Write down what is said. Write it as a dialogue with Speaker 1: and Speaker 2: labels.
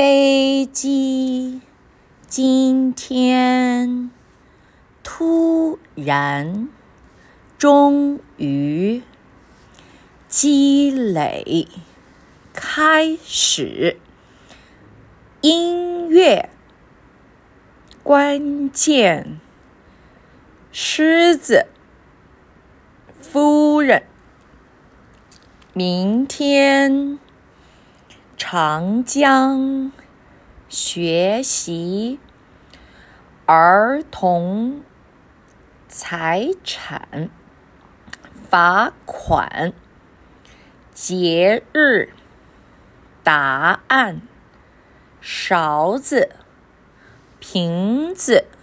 Speaker 1: 飞机今天突然终于积累开始，音乐关键狮子夫人明天长江学习儿童财产罚款节日答案勺子瓶子